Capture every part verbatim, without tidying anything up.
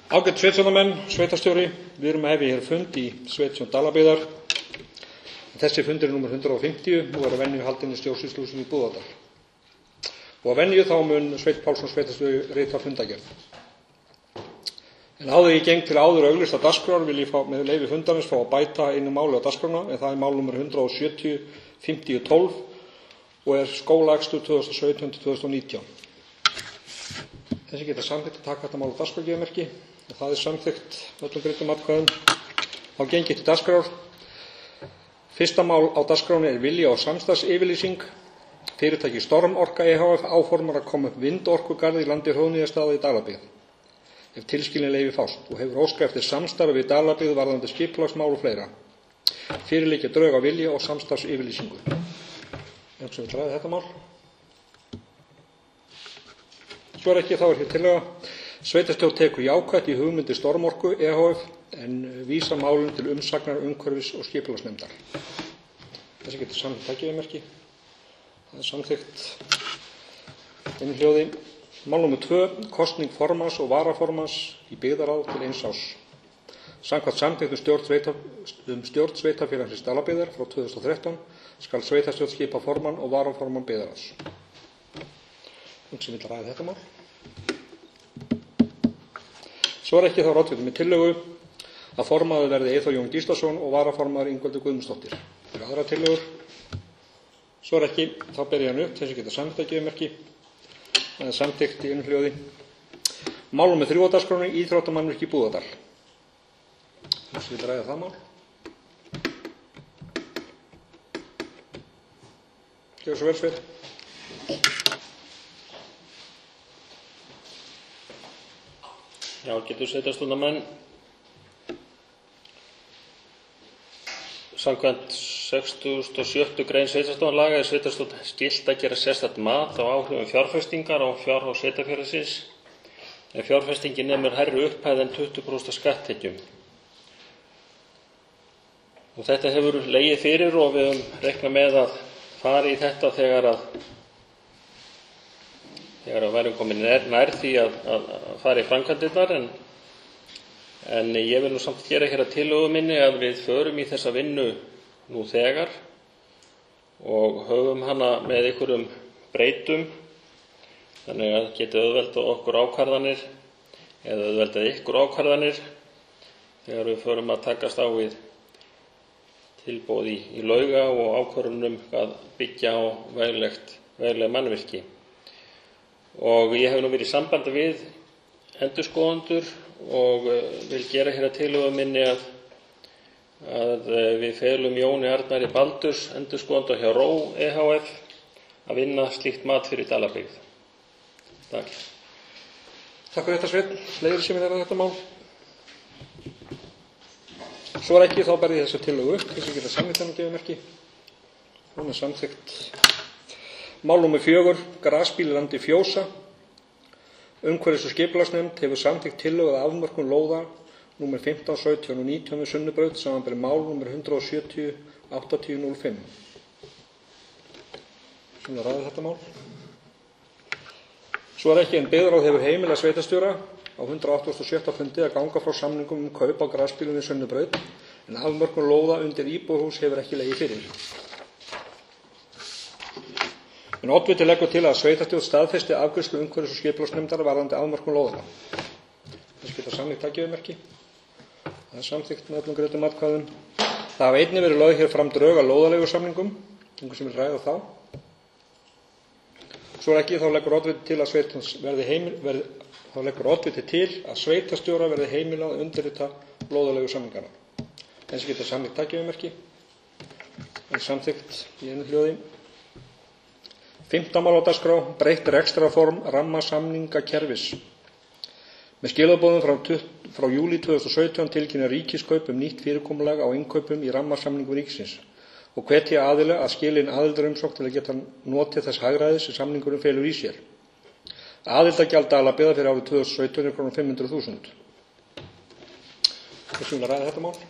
Ágætu sveitarstjórnarmenn, sveitarstjóri, við erum að hefja hér fund í sveitarstjórn Dalabyggðar. Þessi fundur er númer hundrað og fimmtíu og er að venju haldinn í stjórnsýsluhúsinu í Búðardal. Og að venju þá mun Sveinn Pálsson sveitarstjóri rita fundargerð. En áður ég geng til áður auglýsta dagskrár vil ég fá með leyfi fundarins fá að bæta einu máli á dagskrána, en það er mál númer hundrað og sjötíu fimmtíu tólf og er skólaakstur tvö þúsund og sautján til tvö þúsund og nítján. Þessi geta samþykkt að taka þetta mál á dagskrárgjafamerki. Það er samþykkt öllum greiddum atkvæðum. Þá geng ég til dagskrár. Fyrsta mál á dagskránni er vilja- og samstarfsyfirlýsing. Fyrirtæki Stormorka e h f áformar að koma upp vindorkugarði í landi Hróðnýjarstaða í Dalabyggð, ef tilskilin leyfi fást, og hefur óskað eftir samstarfi við Dalabyggð varðandi skipulagsmál og fleira. Fyrir liggja drög á vilja- og samstarfsyfirlýsingu. Ef sem við ræðum þetta mál. Svo er ekki, þá er hér tillaga. Sveitarstjórn tekur jákvætt í hugmyndir Stormorku e h f en vísa málum til umsagnar umhverfis- og skipulagsnefndar. Þessi getur samþykkt tækifærismerki. Það er samþykkt einu hljóði. Mál númer tvö, kosning formanns og varaformanns í byggðarráð til eins árs. Samkvæmt samþykkt um stjórn, sveita, um stjórn sveitarfélagsins Dalabyggðar frá tvö þúsund og þrettán skal sveitarstjórn skipa formann og varaformann byggðarráðs. Um sem vil ræða þetta mál. Svo er ekki þá ráðvitað með tillögu að formaður verði Eyþór Jón Gíslason og varaformaður Ingveldur Guðmundsdóttir. Fyrir aðra tillögur. Svo er ekki, þá ber ég hann upp, þessi geta samþykkt tækifærismerki. Það er samþykkt í einu hljóði. Mál númer þrjú á dagskránni, íþróttamannvirki í Búðardal. Þessi vil ræða það mál. Gjörðu svo vel, Sveinn. Já, getur sveitarstjórnarmenn. Samkvæmt sextugustu og sjöttu grein sveitarstjórnarlaga er sveitarstjórn skylt að gera sérstakt mat á áhrifum fjárfestingar á fjárhag sveitarfélagsins ef fjárfestingin nemur hærri upphæð en tuttugu prósent af skatttekjum. Og þetta hefur legið fyrir og við höfum reiknað með að fara í þetta þegar að þegar að værum komin nær því að, að, að fara í framkvæmdirnar, en, en ég vil nú samt gera hér að tillögu minni að við förum í þessa vinnu nú þegar og höfum hana með einhverjum breytum, þannig að geti auðveldað okkur ákvarðanir eða auðveldað ykkur ákvarðanir þegar við förum að takast á við tilboð í, í lauga og ákvörðunum að byggja á veglegt, vegleg mannvirki. Og ég hef nú verið í sambandi við endurskoðendur og vil gera hér að tillögu minni að, að við felum Jóni Arnari Baldurs, endurskoðanda hjá Ró e h f, að vinna slíkt mat fyrir Dalabyggð. Takk. Takk fyrir þetta, Sveinn. Fleiri sem er að þetta mál. Svo er ekki, þá berði þessu tillögu upp. Þessi geta samþykkt hann að gefa merki. Hún er samþykkt. Mál númer fjögur, grasbíl í landi Fjósa. Umhverfis- og skipulagsnefnd hefur samþykkt tillögu að afmörkun lóða númer fimmtán, sautján og nítján við Sunnubraut samanber mál númer hundrað og sjötíu áttatíu núll fimm. Svona ræði þetta mál. Svo er ekki, en byggðarráð hefur heimilað sveitarstjóra á hundrað áttugasta og sjötta fundi að ganga frá samningum um kaup á grasbílum við Sunnubraut, en afmörkun lóða undir íbúðarhús hefur ekki legið fyrir. En oddviti leggur til að sveitarstjórn staðfesti afgreiðslu umhverfis- og skipulagsnefndar varðandi afmörkun lóðanna. Þessi geta samþykkt tækifærismerki. Það er samþykkt með öllum greiddum atkvæðum. Það hafa einnig verið lögð hér fram drög að lóðaleigusamningum, einhver sem vil ræða þá. Svo er ekki, þá leggur oddviti til að sveitarstjórn verði heimil, verði, þá leggur oddviti til að sveitarstjóra verði heimilað að undirrita lóðaleigusamningana. Þessi geta samþykkt tækifærismerki. Það er samþykkt í einu hljóði. Fimmta mál á dagskrá, breytt rekstrarform rammasamningakerfis. Með skilaboðum frá, frá júlí tvö þúsund og sautján tilkynna Ríkiskaup um nýtt fyrirkomulag á innkaupum í rammasamningum ríkisins og hvetja aðila að skila inn aðildarumsókn til að geta notið þess hagræðis sem samningurinn felur í sér. Aðildargjald Dalabyggðar fyrir árið tvö þúsund og sautján er krónur fimm hundruð þúsund. Þessum vil ræða þetta mál.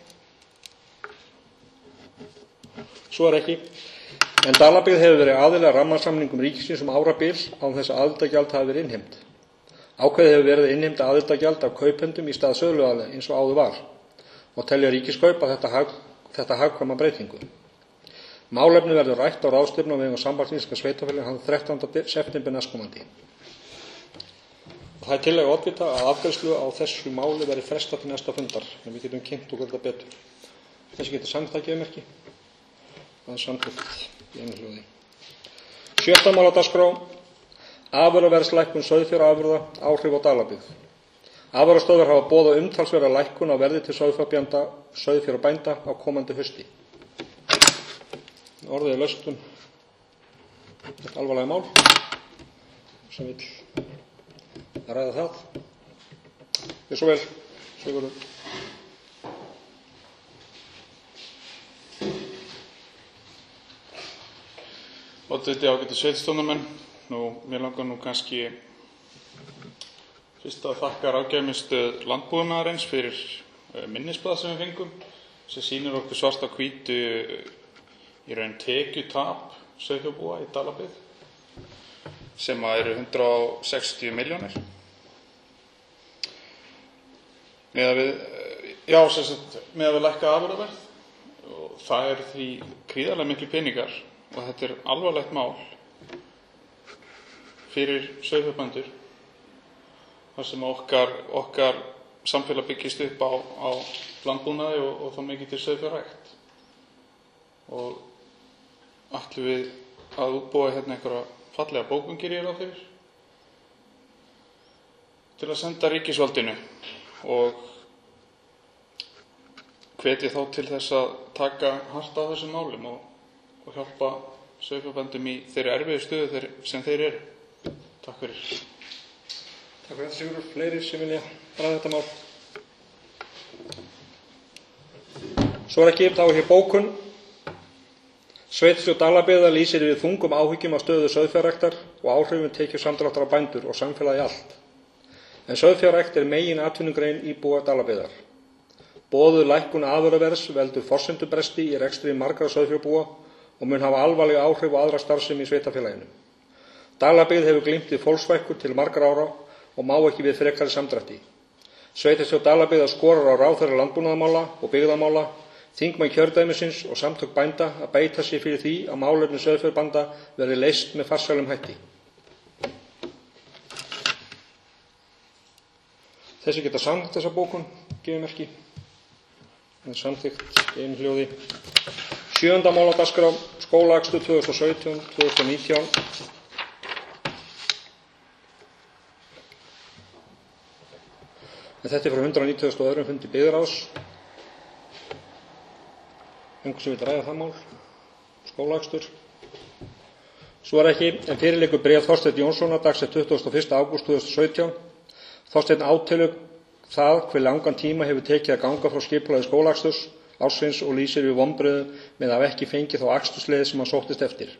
Svo er ekki. En Dalabyggð hefur verið aðili að rammasamningum ríkisins um árabil án þess að aðildargjald hafi verið innheimt. Ákveðið hefur verið að innheimta aðildargjald af kaupendum í stað söluaðila eins og áður var og telja Ríkiskaup að þetta, hag, þetta hagkvæma breytingu. Málefni verður rætt á ráðstefnu á vegum Sambands íslenskra sveitarfélaga þann þrettánda september næstkomandi. Það er tillaga oddvita að afgreiðslu á þessu máli verði frestað til næsta fundar, en við getum kynnt okkur þetta betur. Þessi getur samþykkt að gefa merki. Það er samþykkt í einu hljóði. Sjötta mál á dagskrá: afurðaverðslækkun sauðfjárafurða, áhrif á Dalabyggð. Afurðastöðvar hafa boðað umtalsverða lækkun á verði til sauðfjárbænda á komandi hausti. Orðið er laust um þetta alvarlega mál sem vill ræða það. Gjörðu svo vel, Sigurður. Oddviti, ágætu sveitarstjórnarmenn, nú mér langar nú kannski fyrst að þakka ráðgjafarmiðstöð landbúnaðarins fyrir minnisblað sem við fengum sem sýnir okkur svart á hvítu í raun tekjutap sauðfjárbúa í Dalabyggð sem eru hundrað sextíu milljónir. Með að við, já, sem sagt, með að við lækka afurðaverð og það er því gríðarlega miklu peningar og þetta er alvarlegt mál fyrir sauðfjárbændur þar sem okkar, okkar samfélag byggist upp á, á landbúnaði og, og þá mikið til sauðfjárrækt. Og ætlum við að útbúa hérna einhverja fallega bókungir í ráð fyrir til að senda ríkisvaldinu og hvetja þá til þess að taka hart á þessum málum og, og hjálpa sauðfjárbændum í þeirri erfiðu stöðu þeir, sem þeir eru. Takk fyrir. Takk fyrir þetta, Sigurður. Fleiri sem vilja ræða þetta mál? Svo er ekki, þá er hér bókun. Sveitarstjórn Dalabyggðar lýsir yfir þungum áhyggjum af stöðu sauðfjárræktar og áhrifum tekjusamdráttar á bændur og samfélagi allt. En sauðfjárrækt er megin atvinnugrein íbúa Dalabyggðar. Boðuð lækkun afurðaverðs veldur forsendubresti í rekstri margra sauðfjárbúa og mun hafa alvarleg áhrif á aðra starfsemi í sveitarfélaginu. Dalabyggð hefur glímt við fólksfækkun til margra ára og má ekki við frekari samdrætti. Sveitarstjórn Dalabyggðar skorar á ráðherra landbúnaðarmála og byggðamála, þingmenn kjördæmisins og samtök bænda að beita sig fyrir því að málefni sauðfjárbænda verði leyst með farsælum hætti. Þessi geta samþykkt þessa bókun, gefið merki. Það er samþykkt í einu hljóði. Sjöunda mál á dagskrá: skólaakstur tvö þúsund og sautján til tvö þúsund og nítján. En þetta er frá hundrað nítugasta og öðrum fundi byggðarráðs. Einhver sem vil ræða það mál? Skólaakstur. Svo er ekki, en fyrir liggur bréf Þorsteins Jónssonar dagsett tuttugasta og fyrsta ágúst tvö þúsund og sautján. Þorsteinn átelur það hve langan tíma hefur tekið að ganga frá skipulagi skólaaksturs ársins og lýsir við vonbrigðum með að hafa ekki fengið þá akstursleið sem hann sóttist eftir.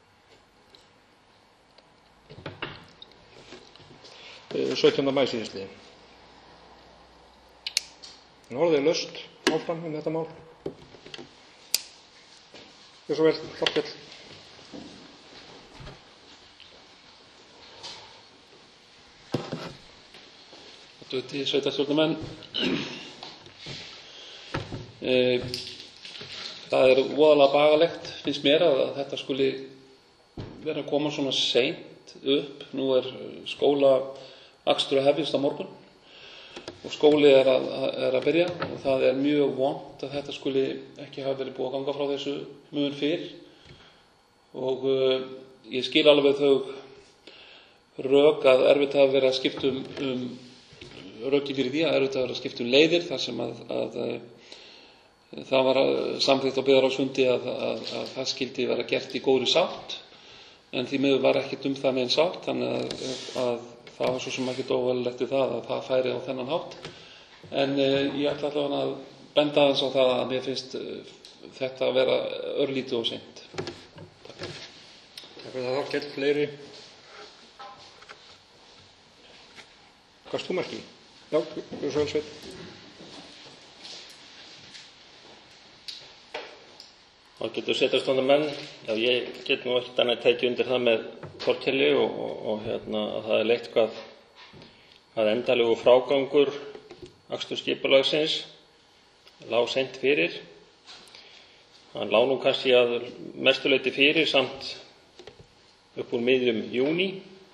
sautjánda maí síðastliðinn. En orðið er laust áfram um þetta mál. Gjörðu svo vel, Þorkell. Til sveitarstjórnarmenn. Það er voðalega bagalegt, finnst mér, að þetta skuli vera að koma svona seint upp. Nú er skólaakstur að hefjast á morgun og skóli er að, er að byrja og það er mjög vont að þetta skuli ekki hafa verið búið að ganga frá þessu mun fyrr. Og uh, ég skil alveg þau rök að erfitt hafa verið að skipta um, um röki fyrir því að erfitt að vera að skipta um leiðir þar sem að, að, að það var samþykkt á byggðarráðsfundi að, að, að það skildi vera gert í góðri sátt, en því miður var ekkert um það með einn sátt, þannig að, að það var svo sem ekkert óeðlilegt við það að það færi á þennan hátt. En eh, ég ætla allavega að benda aðeins á það að mér finnst eh, þetta að vera örlítið og seint. Takk. Takk fyrir það, Þorkell. Fleiri? Gafst þú merki? Já, þú svo vel, Sveinn. Það getur sveitarstjórnarmenn. Já, ég get nú ekkert annað tekið undir það með Þorkelli og, og, og hérna, að það er leitt hvað að endalegu frágangur akstursskipulagsins lá seint fyrir. Hann lá nú kannski að mestu leyti fyrir samt upp úr miðjum júní.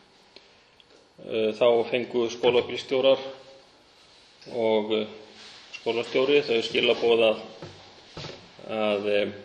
Þá fengu skólabílstjórar og skólastjóri þau skilaboð að, að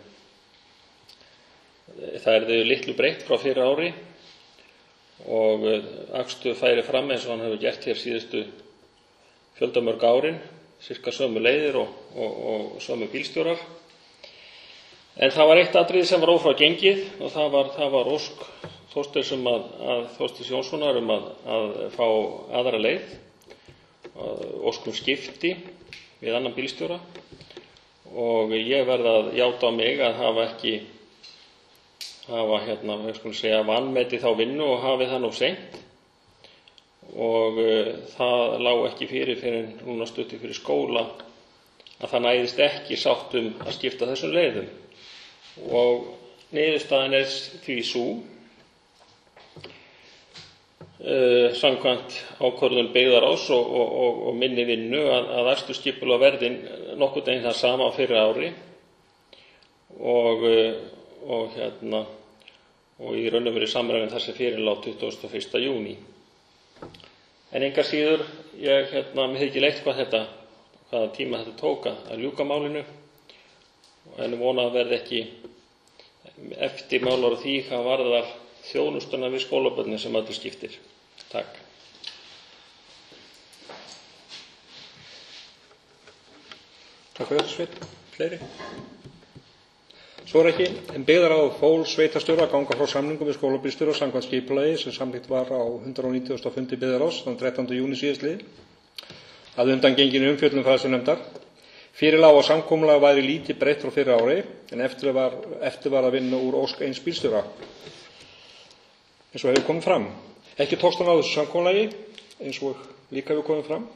það yrði litlu breytt frá fyrra ári og akstur færi fram eins og hann hefur gert hér síðustu fjöldamörg árin, sirka sömu leiðir og, og, og sömu bílstjórar. En það var eitt atriði sem var ófrá gengið og það var, það var ósk Þorsteins um að, að Þorsteins Jónssonar um að, að fá aðra leið, ósk um skipti við annan bílstjóra og ég verð að játa á mig að hafa ekki hafa hérna, við skulum segja, vanmetið þá vinnu og hafið það nú seint og uh, það lá ekki fyrir fyrir núna stutti fyrir skóla að það næðist ekki sátt um að skipta þessum leiðum og niðurstaðan er því sú Uh, samkvæmt ákvörðun byggðaráðs og, og, og, og minni vinnu að, að akstursskipulag verði nokkurn veginn það sama á fyrra ári og, og, hérna, og í raun og veru samræmi þar sem fyrir lá tuttugasta og fyrsta júní. En engar síður, ég hérna, mér þykir leitt hvað þetta, hvaða tíma þetta tóka að ljúka málinu en vona að verði ekki eftirmálar á því hvað varðar þjónustuna við skólabörnin sem öllu skiptir. Takk. Takk fyrir þetta, Sveinn. Fleiri? Svo er ekki, en byggðaráð fól sveitarstjóra að ganga frá samningum við skólabílstjóra samkvæmt skipulagi sem samþykkt var á hundrað og nítugasta fundi byggðaráðs þann þrettánda júní síðastliðinn að undangengin umfjöllun fræðslunefndar. Fyrir lá að samkomulag væri lítið breytt frá fyrra ári en eftir var, eftir var að vinna úr ósk eins bílstjóra. Eins og hefur komið fram. Ekki tókst hann á þessu samkomulagi, eins og líka hefur komið fram.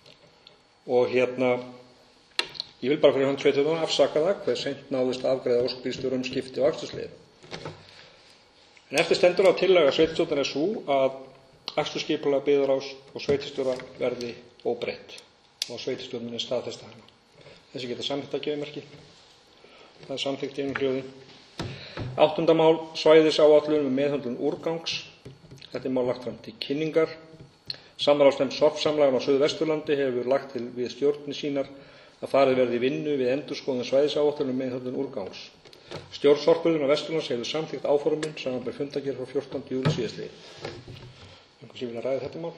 Og hérna, ég vil bara fyrir hönd sveitarfélaganna afsaka það hve seint náðist að afgreiða ósk bílstjóra um skipti og akstursleið. En eftir stendur á tillaga sveitarstjórnar er sú að akstursskipulag byggðaráðs og sveitarstjóra verði óbreytt og sveitarstjórnin er staðfesta hana. Þessi geta samþykkt að gefa merki. Það er samþykkt í einum hljóði. Áttunda mál, svæðisáætlun um meðhöndlun úrgangs. Þetta er mál lagt fram til kynningar. Samráðsnefnd sorpsamlaganna á Suðvesturlandi hefur lagt til við stjórnir sínar að farið verði í vinnu við endurskoðun svæðisáætlun um meðhöndlun úrgangs. Stjórn Sorpurðunar Vesturlands hefur samþykkt áformin samanber fundargerð frá fjórtánda júlí síðastliðinn. Einhver sem vilja ræða þetta mál?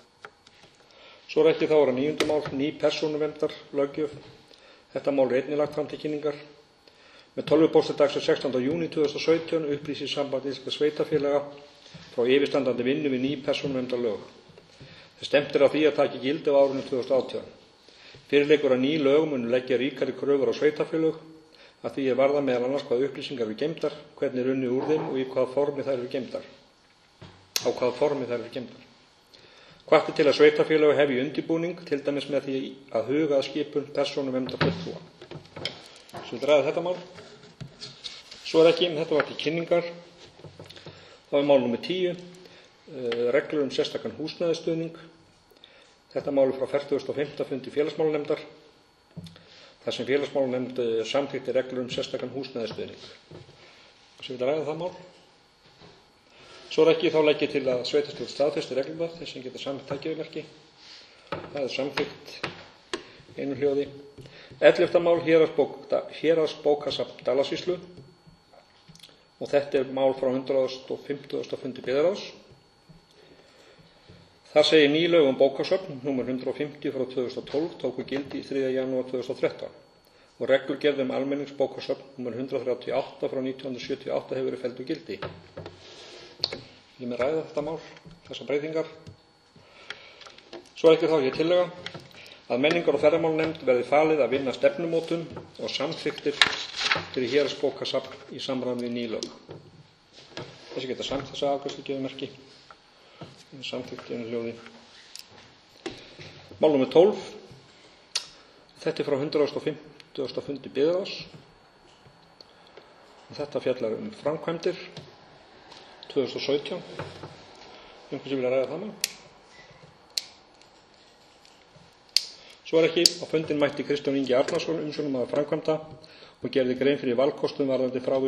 Svo er ekki þá er að níunda mál, ný persónuverndar löggjöf. Þetta mál er einnig lagt fram til kynningar. Með tölvupósti dagsins sextánda júní tvö þúsund og sautján upplýsir Samband íslenskra sveitarfélaga frá yfirstandandi vinnu við ný persónuverndarlög. Það stefnt er á því að taki gildi á árinu tvö þúsund og átján. Fyrir liggur að ný lög munu leggja ríkari kröfur á sveitarfélög að því er varða meðal annars hvað upplýsingar eru geymdar, hvernig er unnið úr þeim og í hvaða formi þær eru geymdar. Á hvaða formi þær eru geymdar. Hvatt er til að sveitarfélög hefji undirbúning, til dæmis með því að huga að skipun persónuverndarfulltrúa. Svo vil ræða þetta mál. Svo er ekki, þetta var til kynningar. Það er mál númer tíu, reglur um sérstakann húsnæðisstuðning. Þetta mál er frá fertugasta og fimmta fundi félagsmálanefndar, þar sem félagsmálanefnd samþykkti reglur um sérstakann húsnæðisstuðning. Svo vil ræða það mál. Svo er ekki, þá legg ég til að sveitarstjórn staðfesti reglurnar, þess sem geta samþykkt tækjamerki. Það er samþykkt einu hljóði. ellefta mál, héraðsbókasafn Dalasýslu. Og þetta er mál frá hundrað og fimmtugasta fundi byggðaráðs. Þar segir ný lög um bókasöfn, númer hundrað og fimmtíu frá tvö þúsund og tólf, tóku gildi í þriðja janúar tvö þúsund og þrettán. Og reglugerð um almenningsbókasöfn, númer hundrað þrjátíu og átta frá nítján hundruð sjötíu og átta hefur verið felld úr gildi. Ég með ræða þetta mál, þessar breytingar. Svo er ekki þá hér tillaga að menningar- og ferðamálnefnd verði falið að vinna stefnumótun og samþykktir fyrir héraðsbókasafn í samræmi við ný lög. Þessi geta samt þessa afgreiðslu gefið merki. Samþykkt í einu hljóði. Mál númer tólf. Þetta er frá hundrað og fimmtugasta fundi byggðaráðs. Þetta fjallar um framkvæmdir tvö þúsund og sautján. Einhvern sem vilja ræða það með? Svo er ekki. Á fundinn mætti Kristján Ingi Arnarsson, umsjónarmaður framkvæmda, og gerði grein fyrir valkostum varðandi frávik